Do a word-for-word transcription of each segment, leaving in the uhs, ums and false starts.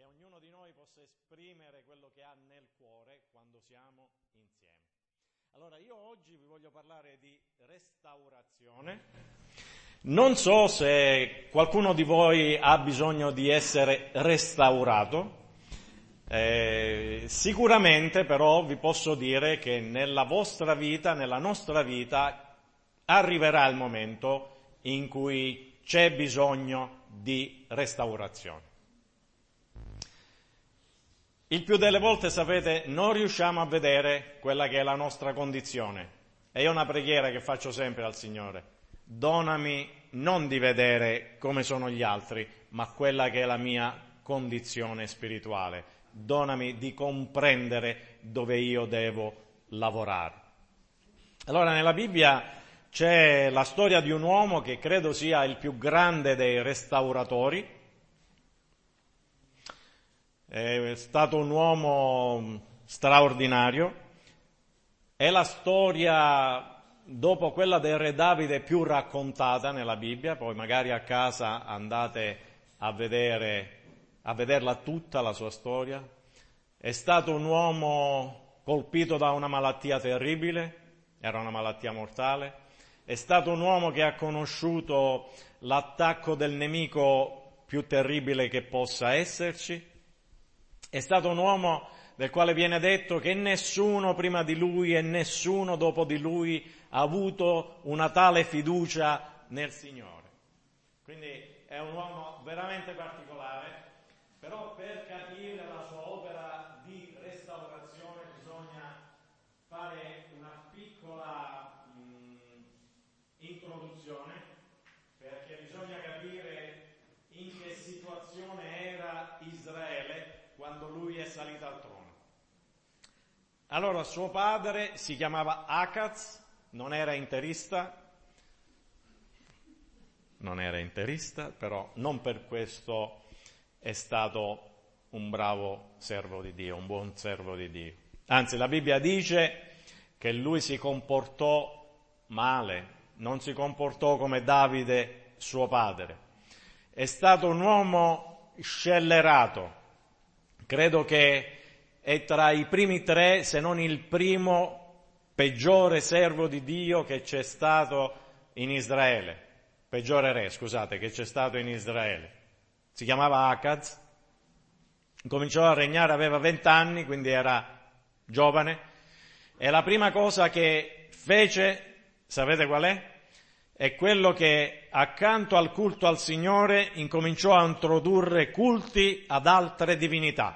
che ognuno di noi possa esprimere quello che ha nel cuore quando siamo insieme. Allora, io oggi vi voglio parlare di restaurazione. Non so se qualcuno di voi ha bisogno di essere restaurato, eh, sicuramente però vi posso dire che nella vostra vita, nella nostra vita, arriverà il momento in cui c'è bisogno di restaurazione. Il più delle volte, sapete, non riusciamo a vedere quella che è la nostra condizione. E è una preghiera che faccio sempre al Signore. Donami non di vedere come sono gli altri, ma quella che è la mia condizione spirituale. Donami di comprendere dove io devo lavorare. Allora, nella Bibbia c'è la storia di un uomo che credo sia il più grande dei restauratori. È stato un uomo straordinario. È la storia, dopo quella del re Davide, più raccontata nella Bibbia. Poi magari a casa andate a vedere, a vederla tutta la sua storia. È stato un uomo colpito da una malattia terribile, era una malattia mortale. È stato un uomo che ha conosciuto l'attacco del nemico più terribile che possa esserci. È stato un uomo del quale viene detto che nessuno prima di lui e nessuno dopo di lui ha avuto una tale fiducia nel Signore. Quindi è un uomo veramente particolare, però per capire la sua opera di restaurazione bisogna fare una piccola mh, introduzione, perché bisogna capire in che situazione era Israele quando lui è salito al trono. Allora, suo padre si chiamava Acaz, non era interista, non era interista, però non per questo è stato un bravo servo di Dio, un buon servo di Dio. Anzi, la Bibbia dice che lui si comportò male, non si comportò come Davide, suo padre. È stato un uomo scellerato. Credo che è tra i primi tre, se non il primo, peggiore servo di Dio che c'è stato in Israele. Peggiore re, scusate, che c'è stato in Israele. Si chiamava Acaz. Cominciò a regnare, aveva vent'anni, quindi era giovane. E la prima cosa che fece, sapete qual è? È quello che accanto al culto al Signore incominciò a introdurre culti ad altre divinità.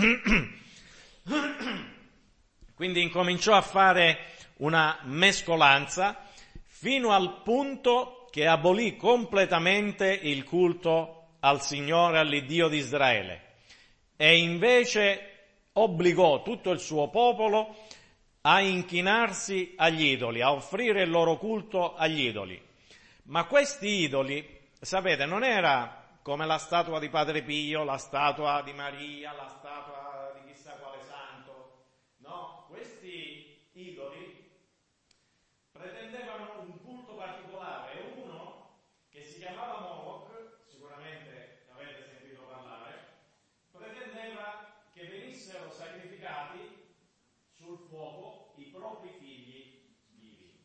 Quindi incominciò a fare una mescolanza fino al punto che abolì completamente il culto al Signore, all'Iddio di Israele, e invece obbligò tutto il suo popolo a inchinarsi agli idoli, a offrire il loro culto agli idoli. Ma questi idoli, sapete, non era come la statua di Padre Pio, la statua di Maria, la statua di chissà quale santo. No, questi idoli pretendevano un culto particolare. Uno che si chiamava Moloch, sicuramente avete sentito parlare, pretendeva che venissero sacrificati sul fuoco i propri figli vivi.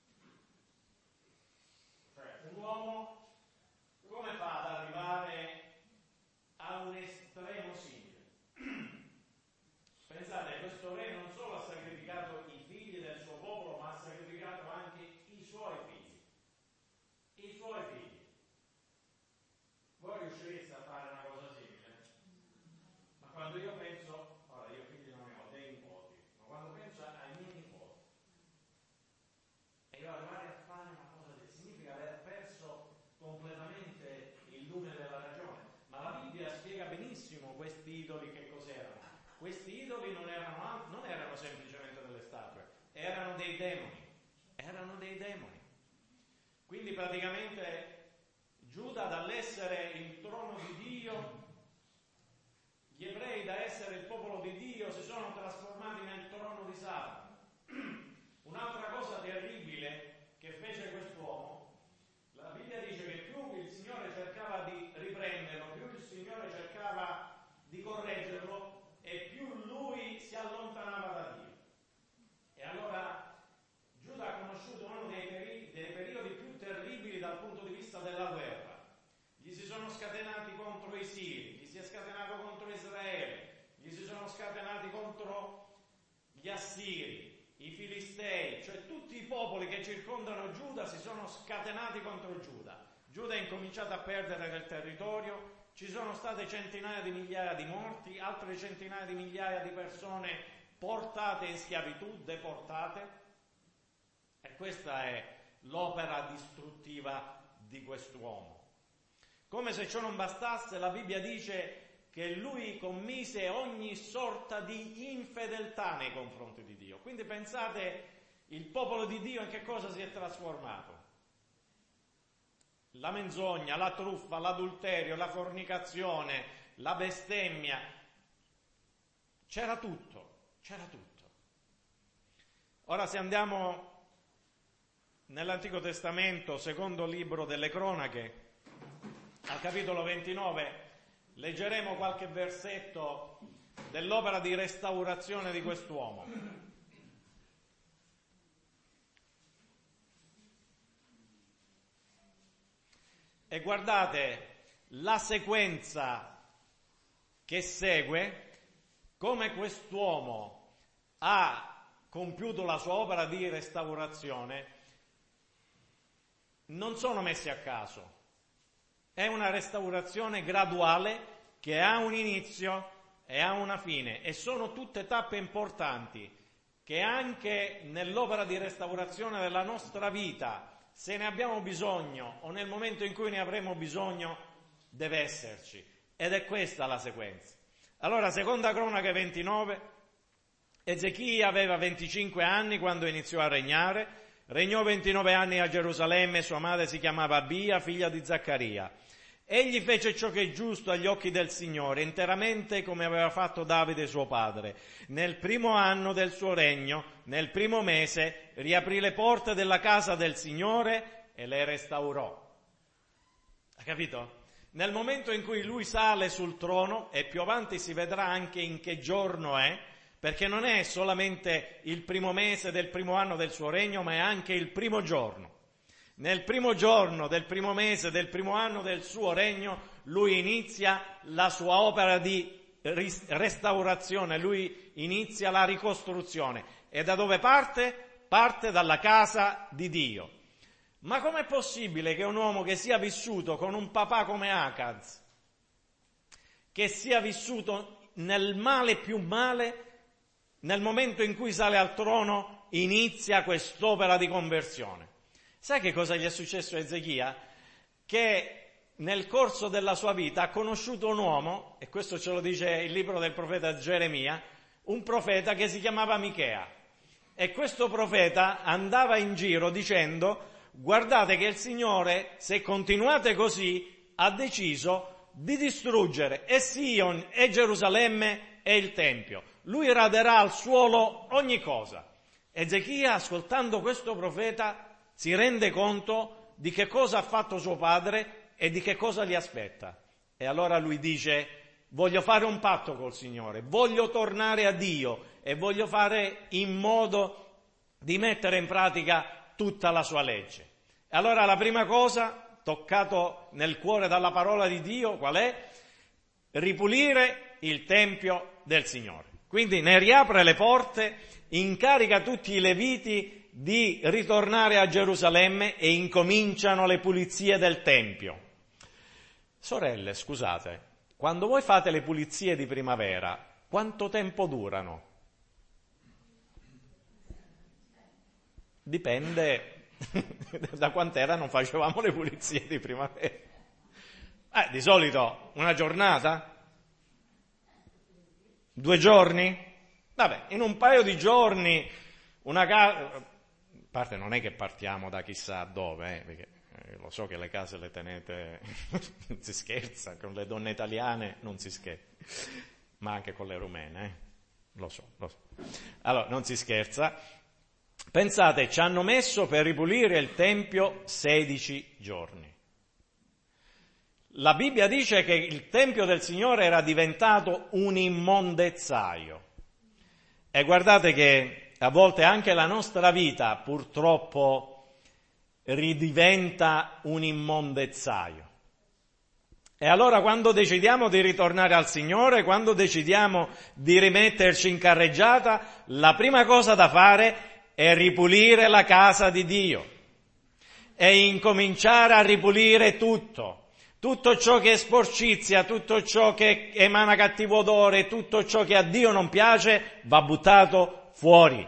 Cioè, un uomo come fa ad arrivare a un estremo simile? Pensate, questo re non solo ha sacrificato i figli del suo popolo, ma ha sacrificato anche i suoi figli. I suoi figli. Voi riuscireste a fare una cosa simile? Ma quando io penso, ora io figli non ne ho, dei nipoti, ma quando penso ai miei nipoti, e io arrivare a fare una cosa del significa aver perso completamente il lume della ragione. Ma la Bibbia spiega benissimo questi idoli che cos'erano. Questi idoli non erano, non erano semplicemente delle statue, erano dei demoni. Erano dei demoni. Quindi praticamente Giuda, dall'essere il trono di Dio, gli ebrei da essere il popolo di Dio, si sono trasformati nel trono di Satana. Un'altra cosa terribile che fece quest'uomo, la Bibbia dice che più il Signore cercava di riprenderlo, più il Signore cercava di Assiri, i Filistei, cioè tutti i popoli che circondano Giuda si sono scatenati contro Giuda. Giuda ha incominciato a perdere del territorio, ci sono state centinaia di migliaia di morti, altre centinaia di migliaia di persone portate in schiavitù, deportate. E questa è l'opera distruttiva di quest'uomo. Come se ciò non bastasse, la Bibbia dice che lui commise ogni sorta di infedeltà nei confronti di Dio. Quindi pensate, il popolo di Dio in che cosa si è trasformato? La menzogna, la truffa, l'adulterio, la fornicazione, la bestemmia. C'era tutto, c'era tutto. Ora se andiamo nell'Antico Testamento, secondo libro delle Cronache, al capitolo ventinove, leggeremo qualche versetto dell'opera di restaurazione di quest'uomo. E guardate la sequenza che segue, come quest'uomo ha compiuto la sua opera di restaurazione, non sono messi a caso. È una restaurazione graduale che ha un inizio e ha una fine, e sono tutte tappe importanti che anche nell'opera di restaurazione della nostra vita, se ne abbiamo bisogno o nel momento in cui ne avremo bisogno, deve esserci. Ed è questa la sequenza. Allora, seconda Cronache ventinove, Ezechia aveva venticinque anni quando iniziò a regnare, regnò ventinove anni a Gerusalemme, sua madre si chiamava Abia, figlia di Zaccaria. Egli fece ciò che è giusto agli occhi del Signore, interamente come aveva fatto Davide suo padre. Nel primo anno del suo regno, nel primo mese, riaprì le porte della casa del Signore e le restaurò. Ha capito? Nel momento in cui lui sale sul trono, e più avanti si vedrà anche in che giorno è, perché non è solamente il primo mese del primo anno del suo regno, ma è anche il primo giorno. Nel primo giorno del primo mese del primo anno del suo regno, lui inizia la sua opera di restaurazione, lui inizia la ricostruzione. E da dove parte? Parte dalla casa di Dio. Ma com'è possibile che un uomo che sia vissuto con un papà come Acaz, che sia vissuto nel male più male, nel momento in cui sale al trono inizia quest'opera di conversione? Sai che cosa gli è successo a Ezechia? Che nel corso della sua vita ha conosciuto un uomo, e questo ce lo dice il libro del profeta Geremia, un profeta che si chiamava Michea. E questo profeta andava in giro dicendo: guardate che il Signore, se continuate così, ha deciso di distruggere e Sion e Gerusalemme e il Tempio. Lui raderà al suolo ogni cosa. Ezechia, ascoltando questo profeta, si rende conto di che cosa ha fatto suo padre e di che cosa gli aspetta. E allora lui dice: voglio fare un patto col Signore, voglio tornare a Dio e voglio fare in modo di mettere in pratica tutta la sua legge. E allora la prima cosa, toccato nel cuore dalla parola di Dio, qual è? Ripulire il Tempio del Signore. Quindi ne riapre le porte, incarica tutti i Leviti di ritornare a Gerusalemme e incominciano le pulizie del Tempio. Sorelle, scusate, quando voi fate le pulizie di primavera, quanto tempo durano? Dipende da quant'era non facevamo le pulizie di primavera. Eh, di solito una giornata? Due giorni? Vabbè, in un paio di giorni una casa... A parte non è che partiamo da chissà dove, eh, perché eh, lo so che le case le tenete, non si scherza, con le donne italiane non si scherza, ma anche con le rumene, eh? lo so, lo so. Allora, non si scherza. Pensate, ci hanno messo per ripulire il Tempio sedici giorni. La Bibbia dice che il Tempio del Signore era diventato un immondezzaio. E guardate che a volte anche la nostra vita purtroppo ridiventa un immondezzaio. E allora quando decidiamo di ritornare al Signore, quando decidiamo di rimetterci in carreggiata, la prima cosa da fare è ripulire la casa di Dio e incominciare a ripulire tutto. Tutto ciò che è sporcizia, tutto ciò che emana cattivo odore, tutto ciò che a Dio non piace va buttato fuori.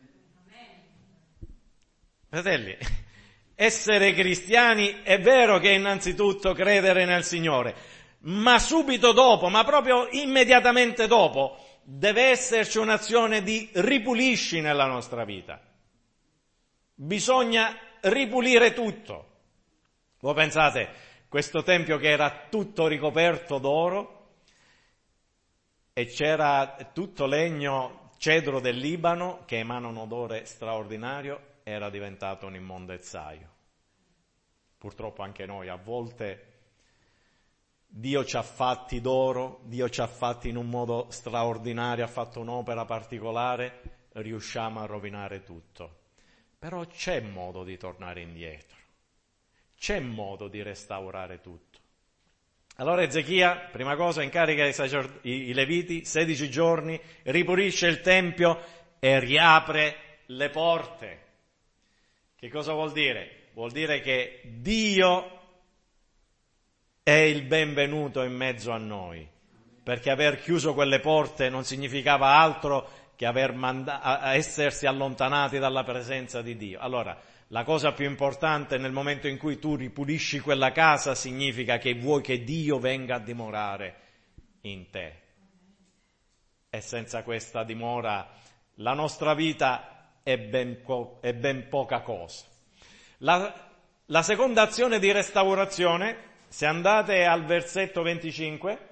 Fratelli, essere cristiani è vero che è innanzitutto credere nel Signore, ma subito dopo, ma proprio immediatamente dopo, deve esserci un'azione di ripulisci nella nostra vita. Bisogna ripulire tutto. Voi pensate, questo tempio che era tutto ricoperto d'oro e c'era tutto legno cedro del Libano che emana un odore straordinario, era diventato un immondezzaio. Purtroppo anche noi a volte Dio ci ha fatti d'oro, Dio ci ha fatti in un modo straordinario, ha fatto un'opera particolare, riusciamo a rovinare tutto. Però c'è modo di tornare indietro. C'è modo di restaurare tutto. Allora Ezechia, prima cosa, incarica i, sacerd- i, i Leviti, sedici giorni, ripulisce il Tempio e riapre le porte. Che cosa vuol dire? Vuol dire che Dio è il benvenuto in mezzo a noi, perché aver chiuso quelle porte non significava altro che aver manda- a essersi allontanati dalla presenza di Dio. Allora, la cosa più importante nel momento in cui tu ripulisci quella casa significa che vuoi che Dio venga a dimorare in te. E senza questa dimora la nostra vita è ben, po- è ben poca cosa. La, la seconda azione di restaurazione, se andate al versetto venticinque,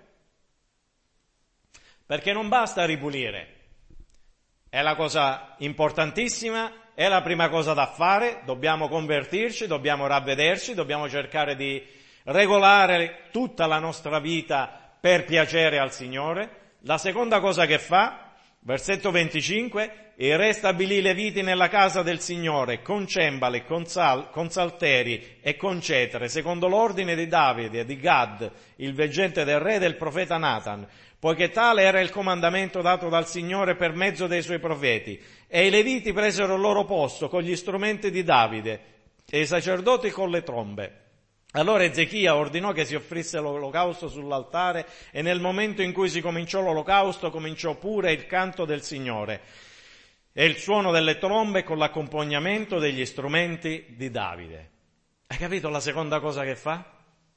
perché non basta ripulire, è la cosa importantissima, è la prima cosa da fare, dobbiamo convertirci, dobbiamo ravvederci, dobbiamo cercare di regolare tutta la nostra vita per piacere al Signore. La seconda cosa che fa, versetto venticinque, e re stabilì i Leviti nella casa del Signore con cembali, con, sal, con salteri e con cetre, secondo l'ordine di Davide e di Gad, il veggente del re e del profeta Natan, poiché tale era il comandamento dato dal Signore per mezzo dei suoi profeti. E i Leviti presero il loro posto con gli strumenti di Davide e i sacerdoti con le trombe. Allora Ezechia ordinò che si offrisse l'olocausto sull'altare e nel momento in cui si cominciò l'olocausto cominciò pure il canto del Signore e il suono delle trombe con l'accompagnamento degli strumenti di Davide. Hai capito la seconda cosa che fa?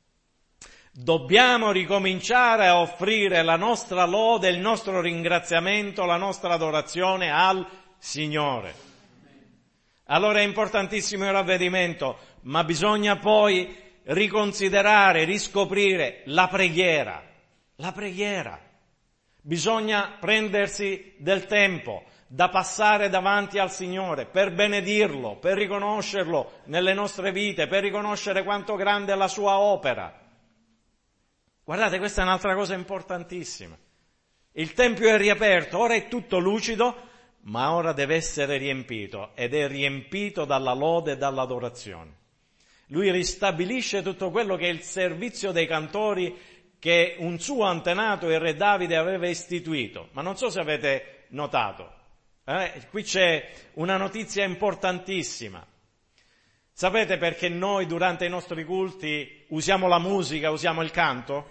Dobbiamo ricominciare a offrire la nostra lode, il nostro ringraziamento, la nostra adorazione al Signore. Allora è importantissimo il ravvedimento, ma bisogna poi riconsiderare, riscoprire la preghiera. La preghiera. Bisogna prendersi del tempo da passare davanti al Signore per benedirlo, per riconoscerlo nelle nostre vite, per riconoscere quanto grande è la sua opera. Guardate, questa è un'altra cosa importantissima. Il Tempio è riaperto, ora è tutto lucido, ma ora deve essere riempito, ed è riempito dalla lode e dall'adorazione. Lui ristabilisce tutto quello che è il servizio dei cantori che un suo antenato, il re Davide, aveva istituito. Ma non so se avete notato, eh? Qui c'è una notizia importantissima. Sapete perché noi durante i nostri culti usiamo la musica, usiamo il canto?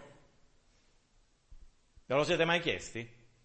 Ve lo siete mai chiesti?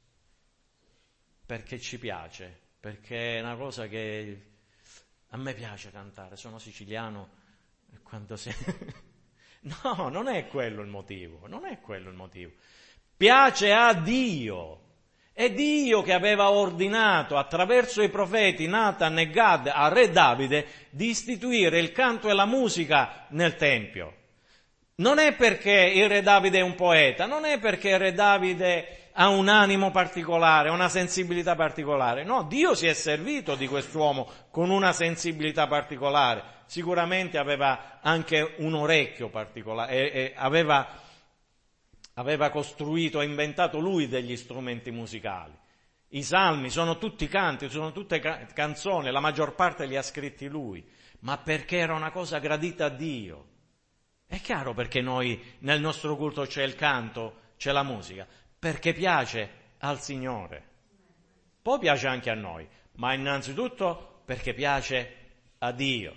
Perché ci piace, perché è una cosa che a me piace cantare, sono siciliano e quando si... No, non è quello il motivo, non è quello il motivo. Piace a Dio. È Dio che aveva ordinato attraverso i profeti Natan e Gad a re Davide di istituire il canto e la musica nel Tempio. Non è perché il re Davide è un poeta, non è perché il re Davide ha un animo particolare, una sensibilità particolare. No, Dio si è servito di quest'uomo con una sensibilità particolare. Sicuramente aveva anche un orecchio particolare e, e aveva, aveva costruito e inventato lui degli strumenti musicali. I salmi sono tutti canti, sono tutte ca- canzoni, la maggior parte li ha scritti lui, ma perché era una cosa gradita a Dio. È chiaro perché noi nel nostro culto c'è il canto, c'è la musica, perché piace al Signore. Poi piace anche a noi, ma innanzitutto perché piace a Dio.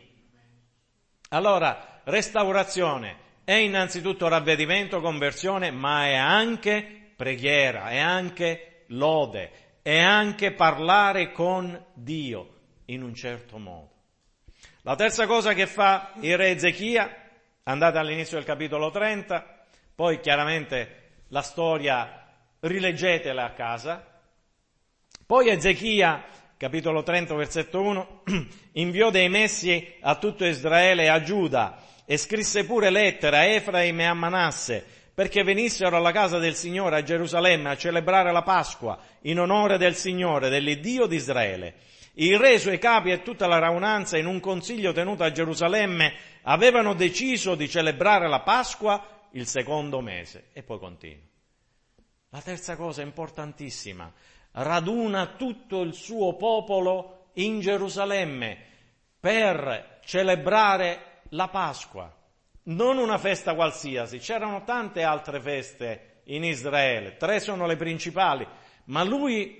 Allora, restaurazione è innanzitutto ravvedimento, conversione, ma è anche preghiera, è anche lode, è anche parlare con Dio in un certo modo. La terza cosa che fa il re Ezechia, andate all'inizio del capitolo trenta, poi chiaramente la storia rileggetela a casa. Poi Ezechia, capitolo trenta, versetto uno, inviò dei messi a tutto Israele e a Giuda e scrisse pure lettere a Efraim e a Manasse perché venissero alla casa del Signore a Gerusalemme a celebrare la Pasqua in onore del Signore, dell'Iddio di Israele. Il re, i suoi capi e tutta la raunanza in un consiglio tenuto a Gerusalemme avevano deciso di celebrare la Pasqua il secondo mese. E poi continua. La terza cosa importantissima, raduna tutto il suo popolo in Gerusalemme per celebrare la Pasqua. Non una festa qualsiasi, c'erano tante altre feste in Israele, tre sono le principali, ma lui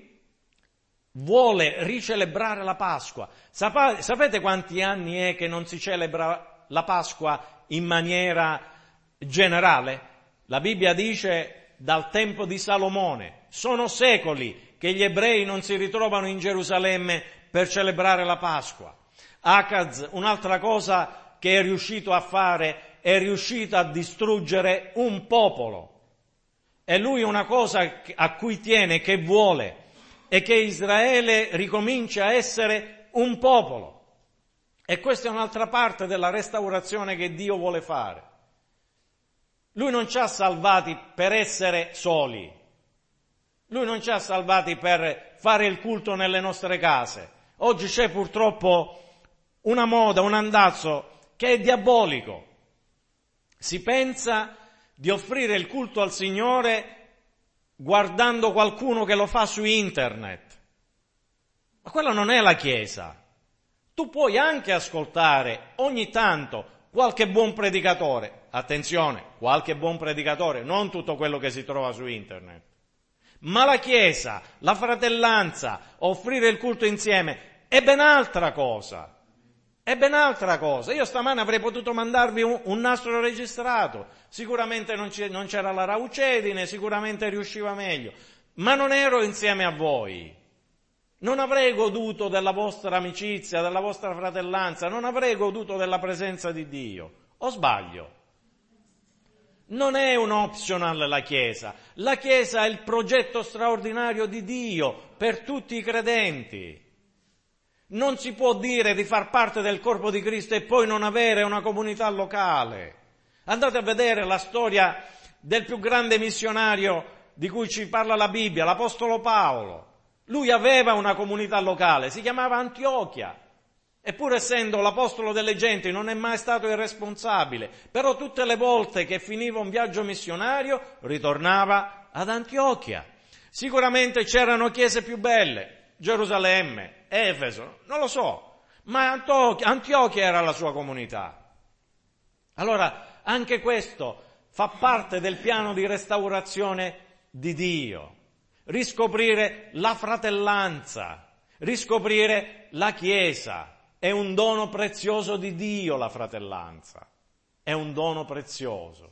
vuole ricelebrare la Pasqua. Sapete quanti anni è che non si celebra la Pasqua in maniera generale? La Bibbia dice dal tempo di Salomone. Sono secoli che gli ebrei non si ritrovano in Gerusalemme per celebrare la Pasqua. Acaz, un'altra cosa che è riuscito a fare, è riuscito a distruggere un popolo. E lui una cosa a cui tiene, che vuole, è che Israele ricominci a essere un popolo. E questa è un'altra parte della restaurazione che Dio vuole fare. Lui non ci ha salvati per essere soli. Lui non ci ha salvati per fare il culto nelle nostre case. Oggi c'è purtroppo una moda, un andazzo che è diabolico. Si pensa di offrire il culto al Signore guardando qualcuno che lo fa su internet. Ma quella non è la Chiesa. Tu puoi anche ascoltare ogni tanto qualche buon predicatore. Attenzione, qualche buon predicatore, non tutto quello che si trova su internet. Ma la Chiesa, la fratellanza, offrire il culto insieme è ben altra cosa. È ben altra cosa. Io stamane avrei potuto mandarvi un, un nastro registrato. Sicuramente non, non c'era la raucedine, sicuramente riusciva meglio. Ma non ero insieme a voi. Non avrei goduto della vostra amicizia, della vostra fratellanza, non avrei goduto della presenza di Dio. O sbaglio? Non è un optional la Chiesa. La Chiesa è il progetto straordinario di Dio per tutti i credenti. Non si può dire di far parte del corpo di Cristo e poi non avere una comunità locale. Andate a vedere la storia del più grande missionario di cui ci parla la Bibbia, l'Apostolo Paolo. Lui aveva una comunità locale, si chiamava Antiochia. Eppur essendo l'apostolo delle genti non è mai stato irresponsabile, però tutte le volte che finiva un viaggio missionario ritornava ad Antiochia. Sicuramente c'erano chiese più belle, Gerusalemme, Efeso, non lo so, ma Antiochia era la sua comunità. Allora anche questo fa parte del piano di restaurazione di Dio, riscoprire la fratellanza, riscoprire la Chiesa. È un dono prezioso di Dio la fratellanza, è un dono prezioso.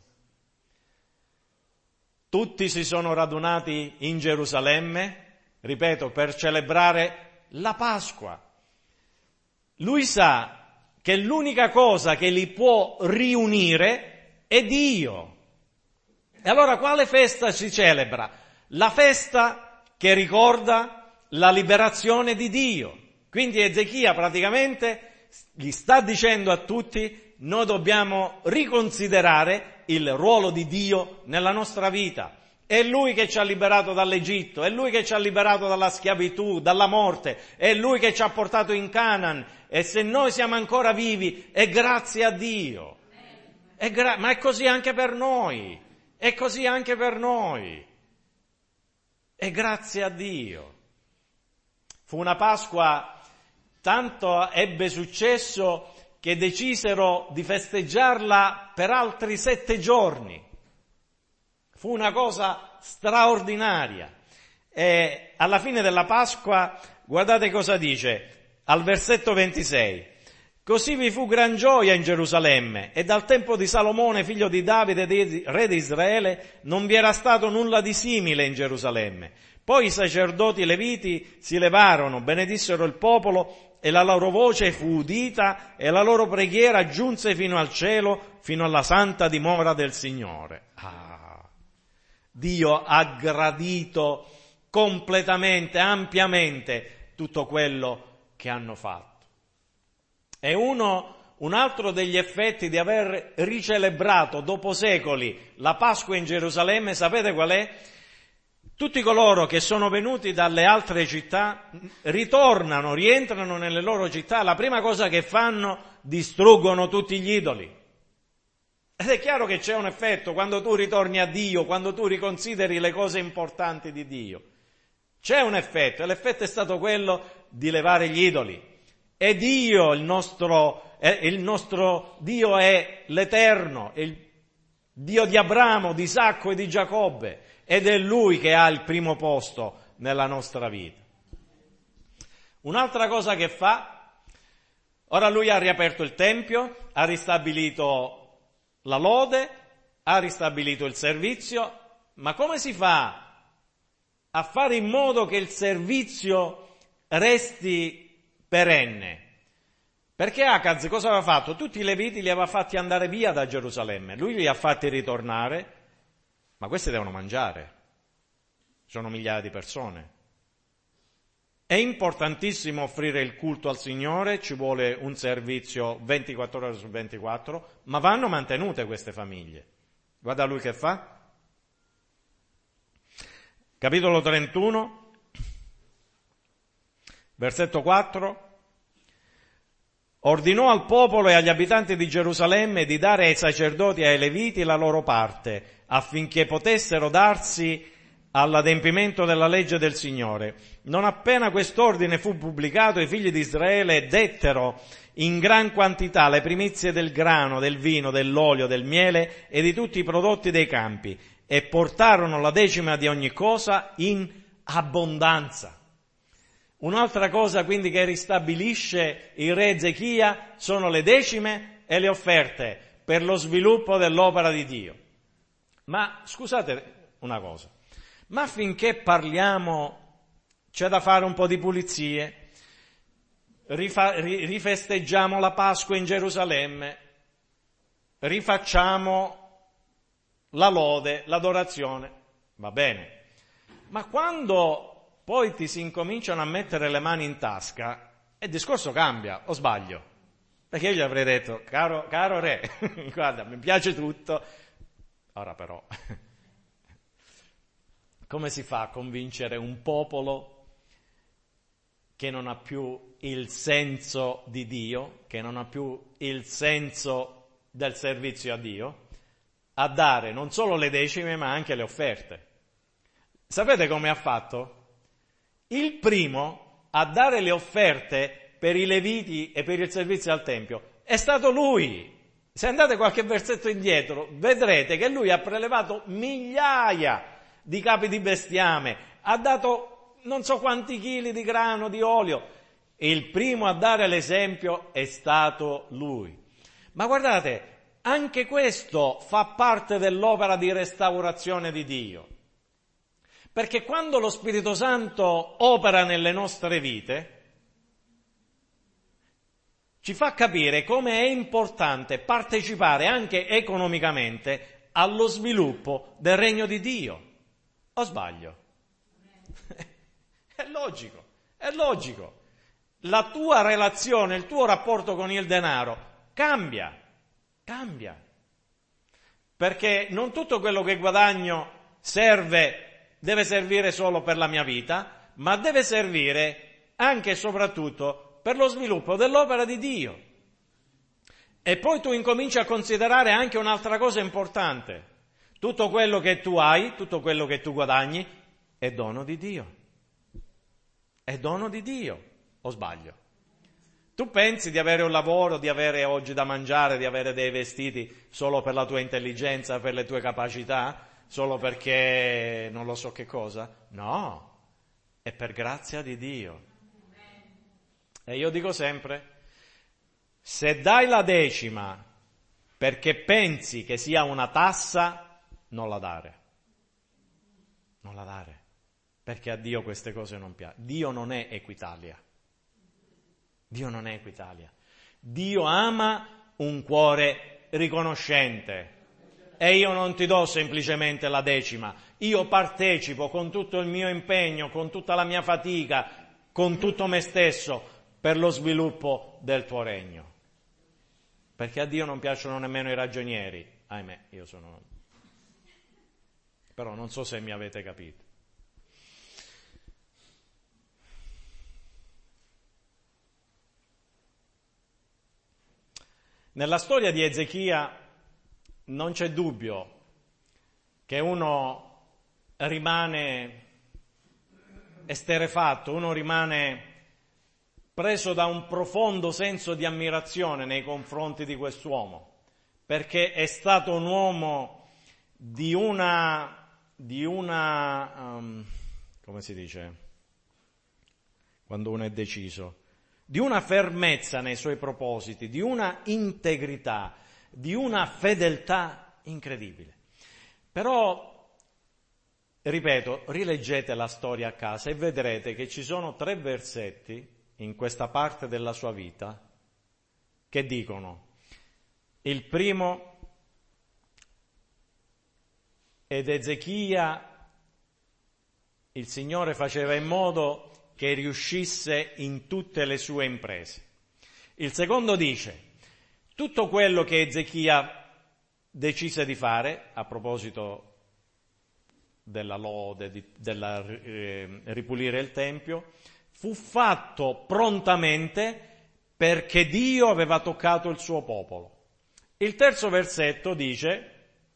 Tutti si sono radunati in Gerusalemme, ripeto, per celebrare la Pasqua. Lui sa che l'unica cosa che li può riunire è Dio. E allora quale festa si celebra? La festa che ricorda la liberazione di Dio. Quindi Ezechia praticamente gli sta dicendo a tutti: noi dobbiamo riconsiderare il ruolo di Dio nella nostra vita. È Lui che ci ha liberato dall'Egitto, è Lui che ci ha liberato dalla schiavitù, dalla morte, è Lui che ci ha portato in Canaan, e se noi siamo ancora vivi è grazie a Dio. È gra- ma è così anche per noi, è così anche per noi. È grazie a Dio. Fu una Pasqua, tanto ebbe successo che decisero di festeggiarla per altri sette giorni. Fu una cosa straordinaria. E alla fine della Pasqua, guardate cosa dice al versetto ventisei. Così vi fu gran gioia in Gerusalemme, e dal tempo di Salomone, figlio di Davide, re di Israele, non vi era stato nulla di simile in Gerusalemme. Poi i sacerdoti leviti si levarono, benedissero il popolo, e la loro voce fu udita, e la loro preghiera giunse fino al cielo, fino alla santa dimora del Signore. Ah, Dio ha gradito completamente, ampiamente tutto quello che hanno fatto. È uno, un altro degli effetti di aver ricelebrato dopo secoli la Pasqua in Gerusalemme, sapete qual è? Tutti coloro che sono venuti dalle altre città ritornano, rientrano nelle loro città, la prima cosa che fanno, distruggono tutti gli idoli. Ed è chiaro che c'è un effetto quando tu ritorni a Dio, quando tu riconsideri le cose importanti di Dio. C'è un effetto, e l'effetto è stato quello di levare gli idoli. E Dio, il nostro, eh, il nostro Dio è l'Eterno, è il Dio di Abramo, di Isacco e di Giacobbe, ed è Lui che ha il primo posto nella nostra vita. Un'altra cosa che fa, ora Lui ha riaperto il Tempio, ha ristabilito la lode, ha ristabilito il servizio, ma come si fa a fare in modo che il servizio resti perenne? Perché Acaz cosa aveva fatto? Tutti i leviti li aveva fatti andare via da Gerusalemme, lui li ha fatti ritornare, ma questi devono mangiare, sono migliaia di persone. È importantissimo offrire il culto al Signore, ci vuole un servizio ventiquattro ore su ventiquattro, ma vanno mantenute queste famiglie. Guarda lui che fa. Capitolo trentuno, versetto quattro. Ordinò al popolo e agli abitanti di Gerusalemme di dare ai sacerdoti e ai leviti la loro parte, affinché potessero darsi all'adempimento della legge del Signore. Non appena quest'ordine fu pubblicato, i figli di Israele dettero in gran quantità le primizie del grano, del vino, dell'olio, del miele e di tutti i prodotti dei campi, e portarono la decima di ogni cosa in abbondanza. Un'altra cosa quindi che ristabilisce il re Ezechia sono le decime e le offerte per lo sviluppo dell'opera di Dio. Ma scusate una cosa, ma finché parliamo c'è da fare un po' di pulizie, rifa, ri, rifesteggiamo la Pasqua in Gerusalemme, rifacciamo la lode, l'adorazione, va bene, ma quando poi ti si incominciano a mettere le mani in tasca, e il discorso cambia, o sbaglio? Perché io gli avrei detto, caro, caro re, guarda, mi piace tutto, ora però, come si fa a convincere un popolo che non ha più il senso di Dio, che non ha più il senso del servizio a Dio, a dare non solo le decime ma anche le offerte? Sapete come ha fatto? Il primo a dare le offerte per i leviti e per il servizio al Tempio è stato lui. Se andate qualche versetto indietro, vedrete che lui ha prelevato migliaia di capi di bestiame, ha dato non so quanti chili di grano, di olio, e il primo a dare l'esempio è stato lui. Ma guardate, anche questo fa parte dell'opera di restaurazione di Dio. Perché quando lo Spirito Santo opera nelle nostre vite, ci fa capire come è importante partecipare anche economicamente allo sviluppo del regno di Dio. O sbaglio? È logico, è logico. La tua relazione, il tuo rapporto con il denaro cambia, cambia. Perché non tutto quello che guadagno serve deve servire solo per la mia vita, ma deve servire anche e soprattutto per lo sviluppo dell'opera di Dio. E poi tu incominci a considerare anche un'altra cosa importante. Tutto quello che tu hai, tutto quello che tu guadagni, è dono di Dio. È dono di Dio, o sbaglio? Tu pensi di avere un lavoro, di avere oggi da mangiare, di avere dei vestiti solo per la tua intelligenza, per le tue capacità, solo perché non lo so che cosa? No, è per grazia di Dio. E io dico sempre, se dai la decima perché pensi che sia una tassa, non la dare. Non la dare, perché a Dio queste cose non piacciono. Dio non è Equitalia. Dio non è Equitalia. Dio ama un cuore riconoscente. E io non ti do semplicemente la decima. Io partecipo con tutto il mio impegno, con tutta la mia fatica, con tutto me stesso per lo sviluppo del tuo regno. Perché a Dio non piacciono nemmeno i ragionieri. Ahimè, io sono... Però non so se mi avete capito. Nella storia di Ezechia non c'è dubbio che uno rimane esterrefatto, uno rimane preso da un profondo senso di ammirazione nei confronti di quest'uomo, perché è stato un uomo di una, di una, um, come si dice, quando uno è deciso, di una fermezza nei suoi propositi, di una integrità, di una fedeltà incredibile. Però, ripeto, rileggete la storia a casa e vedrete che ci sono tre versetti in questa parte della sua vita che dicono: il primo, ed Ezechia, il Signore faceva in modo che riuscisse in tutte le sue imprese. Il secondo dice, tutto quello che Ezechia decise di fare, a proposito della lode, di, della eh, ripulire il Tempio, fu fatto prontamente perché Dio aveva toccato il suo popolo. Il terzo versetto dice,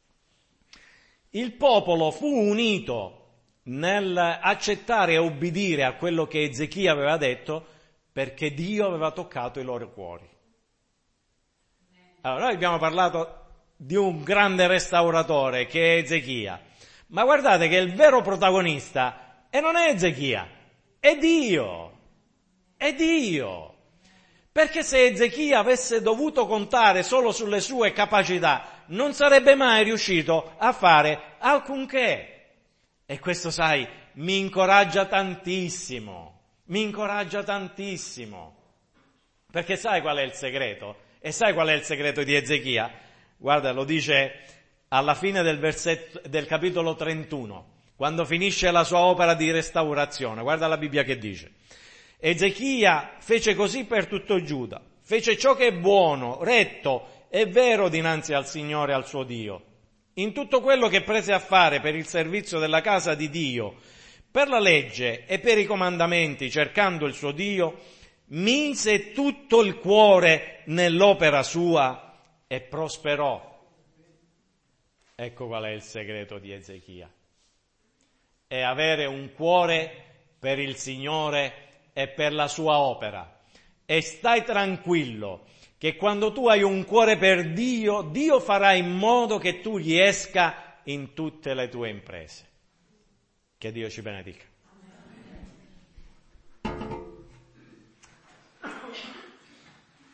il popolo fu unito nell'accettare e obbedire a quello che Ezechia aveva detto perché Dio aveva toccato i loro cuori. Allora, noi abbiamo parlato di un grande restauratore che è Ezechia, ma guardate che il vero protagonista e non è Ezechia, è Dio, è Dio. Perché se Ezechia avesse dovuto contare solo sulle sue capacità, non sarebbe mai riuscito a fare alcunché. E questo, sai, mi incoraggia tantissimo, mi incoraggia tantissimo. Perché sai qual è il segreto? E sai qual è il segreto di Ezechia? Guarda, lo dice alla fine del versetto, del capitolo trentuno, quando finisce la sua opera di restaurazione. Guarda la Bibbia che dice. Ezechia fece così per tutto Giuda, fece ciò che è buono, retto e vero dinanzi al Signore e al suo Dio. In tutto quello che prese a fare per il servizio della casa di Dio, per la legge e per i comandamenti, cercando il suo Dio, mise tutto il cuore nell'opera sua e prosperò. Ecco qual è il segreto di Ezechia. È avere un cuore per il Signore e per la sua opera. E stai tranquillo che quando tu hai un cuore per Dio, Dio farà in modo che tu riesca in tutte le tue imprese. Che Dio ci benedica.